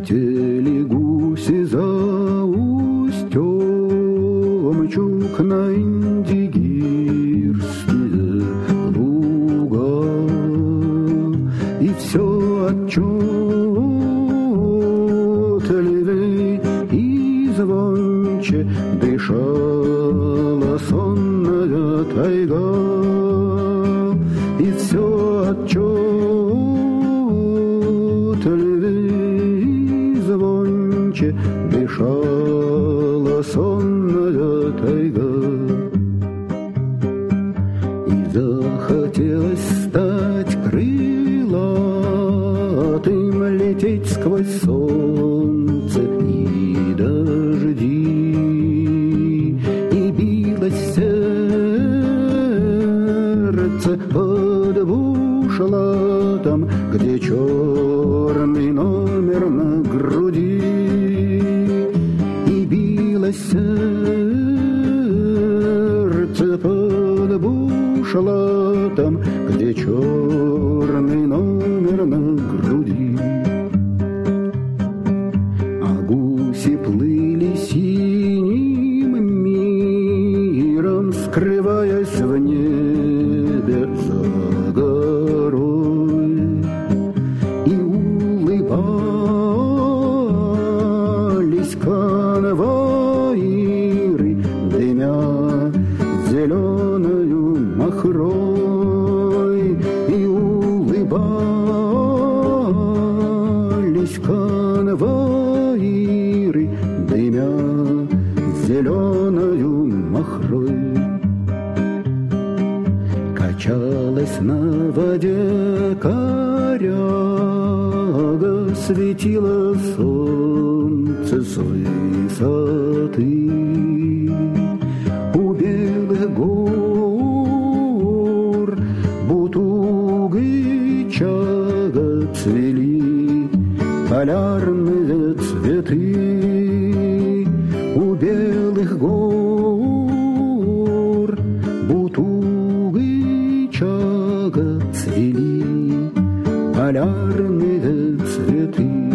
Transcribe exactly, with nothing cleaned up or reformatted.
Летели гуси за устьем, чук на индигирские луга, и все отчетливей и звонче дышала сонная тайга, и все отчетливей и звонче дышала сонная тайга. И захотелось стать крылатым, лететь сквозь солнце и дожди, и билось сердце под бушлатом, где черный номер на груди, и билось сердце под бушлатом, где черный номер на груди. А гуси плыли синим миром, скрываясь в небе за горой, и улыбались конвоиры, дымя зеленою махрой, и улыбались конвоиры, дымя зеленою махрой. Качалась на воде коряга, светило солнце с высоты. У белых гор бутугы чага цвели полярные цветы. У белых гор бутугы чага цвели полярные цветы.